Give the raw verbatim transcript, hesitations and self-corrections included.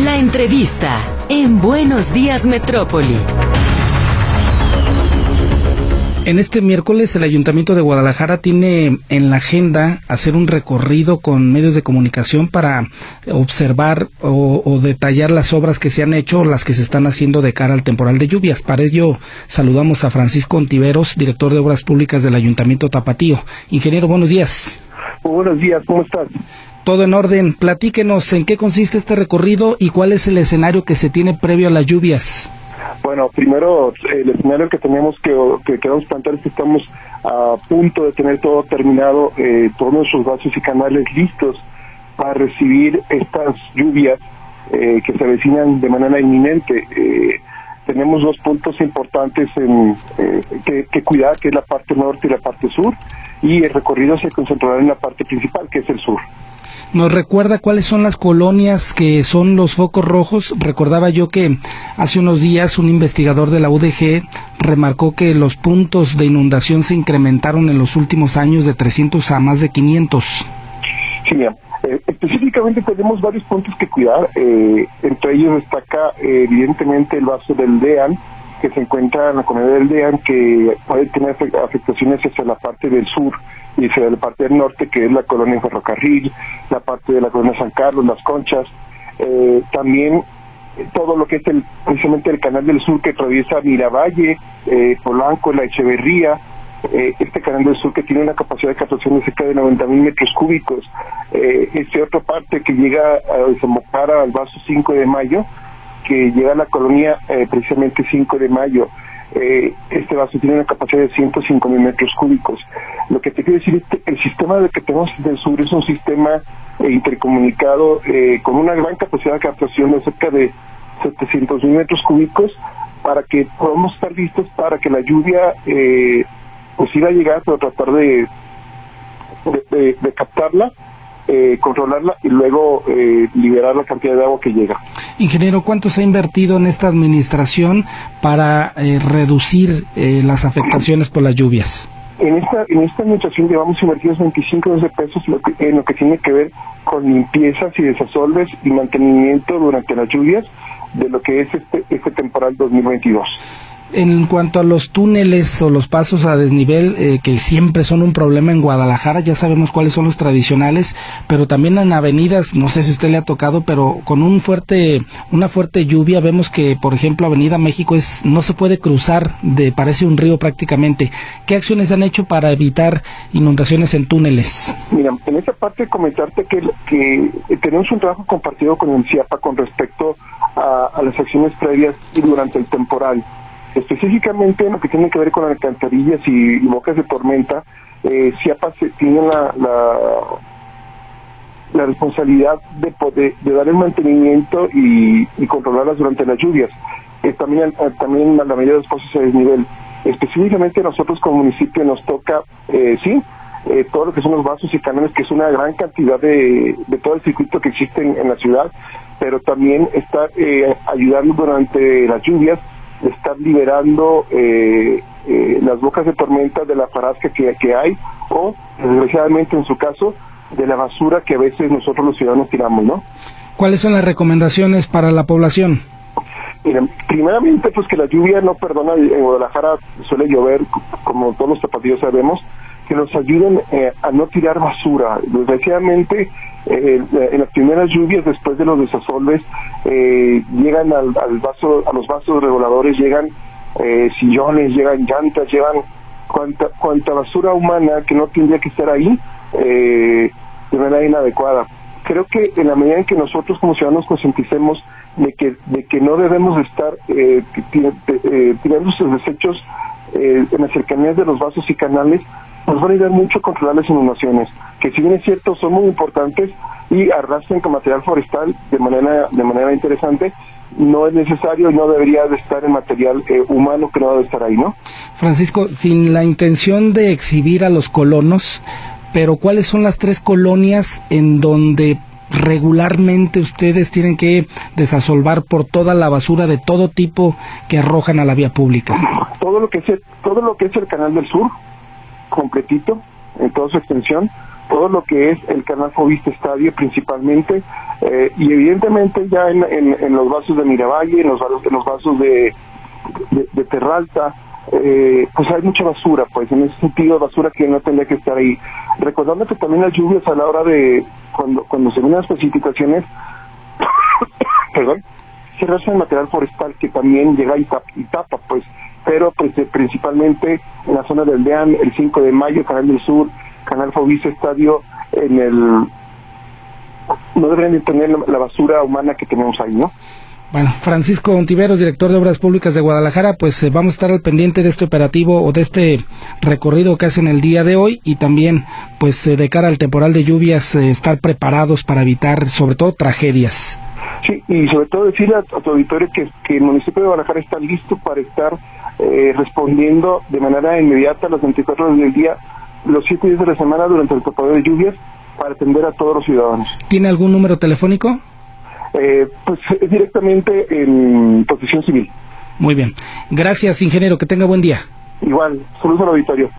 La entrevista en Buenos Días Metrópoli. En este miércoles el Ayuntamiento de Guadalajara tiene en la agenda hacer un recorrido con medios de comunicación para observar o, o detallar las obras que se han hecho o las que se están haciendo de cara al temporal de lluvias. Para ello saludamos a Francisco Ontiveros, director de Obras Públicas del Ayuntamiento Tapatío. Ingeniero, buenos días. Muy buenos días, ¿cómo estás? Todo en orden. Platíquenos en qué consiste este recorrido y cuál es el escenario que se tiene previo a las lluvias. Bueno, primero el escenario que tenemos que, que queremos plantear es que estamos a punto de tener todo terminado, eh, todos nuestros vasos y canales listos para recibir estas lluvias eh, que se avecinan de manera inminente. Eh, tenemos dos puntos importantes en, eh, que, que cuidar, que es la parte norte y la parte sur, y el recorrido se concentrará en la parte principal, que es el sur. ¿Nos recuerda cuáles son las colonias que son los focos rojos? Recordaba yo que hace unos días un investigador de la U D G remarcó que los puntos de inundación se incrementaron en los últimos años de trescientos a más de quinientos. Sí, mira, eh, específicamente tenemos varios puntos que cuidar. Eh, entre ellos destaca eh, evidentemente el vaso del DEAN, que se encuentra en la comunidad del DEAN, que puede tener afectaciones hacia la parte del sur y hacia la parte del norte, que es la colonia Ferrocarril, la parte de la colonia San Carlos, Las Conchas, eh, también todo lo que es el, precisamente el canal del sur que atraviesa Miravalle, eh, Polanco, La Echeverría, eh, este canal del sur que tiene una capacidad de captación de cerca de noventa mil metros cúbicos, eh, este otra parte que llega a desembocar al vaso cinco de mayo, que llega a la colonia eh, precisamente cinco de mayo. Eh, este vaso tiene una capacidad de ciento cinco mil metros cúbicos. Lo que te quiero decir es que el sistema que tenemos del sur es un sistema eh, intercomunicado eh, con una gran capacidad de captación de cerca de setecientos mil metros cúbicos, para que podamos estar listos para que la lluvia eh, pues iba a llegar, pero tratar de, de, de, de captarla, eh, controlarla y luego eh, liberar la cantidad de agua que llega. Ingeniero, ¿cuánto se ha invertido en esta administración para eh, reducir eh, las afectaciones por las lluvias? En esta en esta administración llevamos invertidos veinticinco millones de pesos lo que, en lo que tiene que ver con limpiezas y desasolves y mantenimiento durante las lluvias de lo que es este, este temporal dos mil veintidós. En cuanto a los túneles o los pasos a desnivel, eh, que siempre son un problema en Guadalajara, ya sabemos cuáles son los tradicionales, pero también en avenidas, no sé si a usted le ha tocado, pero con un fuerte, una fuerte lluvia, vemos que, por ejemplo, Avenida México es no se puede cruzar, de parece un río prácticamente. ¿Qué acciones han hecho para evitar inundaciones en túneles? Mira, en esta parte comentarte que, que tenemos un trabajo compartido con el CIAPA con respecto a, a las acciones previas y durante el temporal. Específicamente en lo que tiene que ver con alcantarillas y, y bocas de tormenta, eh, CIAPA tiene la, la, la responsabilidad de poder de dar el mantenimiento y, y controlarlas durante las lluvias. Eh, también, eh, también la mayoría de los pasos a desnivel. Específicamente nosotros como municipio nos toca, eh, sí, eh, todo lo que son los vasos y canales, que es una gran cantidad de, de todo el circuito que existe en, en la ciudad, pero también está eh, ayudando durante las lluvias, estar liberando eh, eh, las bocas de tormenta de la farasca que, que hay, o desgraciadamente en su caso de la basura que a veces nosotros los ciudadanos tiramos, ¿no? ¿Cuáles son las recomendaciones para la población? Miren, primeramente pues que la lluvia no perdona. En Guadalajara suele llover, como todos los tapatíos sabemos, que nos ayuden eh, a no tirar basura. Desgraciadamente eh, en las primeras lluvias, después de los desasolves, eh, llegan al, al vaso, a los vasos reguladores, llegan eh, sillones, llegan llantas, llevan cuanta, cuanta basura humana que no tendría que estar ahí eh, de manera inadecuada. Creo que en la medida en que nosotros como ciudadanos concienticemos de que de que no debemos estar eh, eh, tirando sus desechos eh, en las cercanías de los vasos y canales, nos van a ayudar mucho a controlar las inundaciones, que si bien es cierto son muy importantes y arrastran con material forestal de manera de manera interesante, no es necesario y no debería de estar en material eh, humano que no debe estar ahí, ¿no? Francisco, sin la intención de exhibir a los colonos, pero ¿cuáles son las tres colonias en donde regularmente ustedes tienen que desasolvar por toda la basura de todo tipo que arrojan a la vía pública? Todo lo que es el, todo lo que es el Canal del Sur, completito, en toda su extensión, todo lo que es el canal Foviste Estadio principalmente, eh, y evidentemente ya en, en, en los vasos de Miravalle, en los, en los vasos de, de, de Peralta, eh, pues hay mucha basura, pues en ese sentido basura que no tendría que estar ahí. Recordando que también las lluvias a la hora de, cuando, cuando se ven las precipitaciones, perdón, se resta el material forestal que también llega y tapa, y tapa pues, pero pues, principalmente en la zona del DEAN, el cinco de mayo, Canal del Sur, Canal Foviste Estadio, en el, no deberían de tener la basura humana que tenemos ahí, ¿no? Bueno, Francisco Ontiveros, director de Obras Públicas de Guadalajara, pues eh, vamos a estar al pendiente de este operativo o de este recorrido que hacen el día de hoy, y también pues eh, de cara al temporal de lluvias eh, estar preparados para evitar sobre todo tragedias. Sí, y sobre todo decirle a, a tu auditorio que, que el municipio de Guadalajara está listo para estar eh, respondiendo de manera inmediata a las veinticuatro horas del día, los siete días de la semana durante el temporal de lluvias, para atender a todos los ciudadanos. ¿Tiene algún número telefónico? Eh, pues es directamente en Protección Civil. Muy bien. Gracias, ingeniero. Que tenga buen día. Igual. Saludos al auditorio.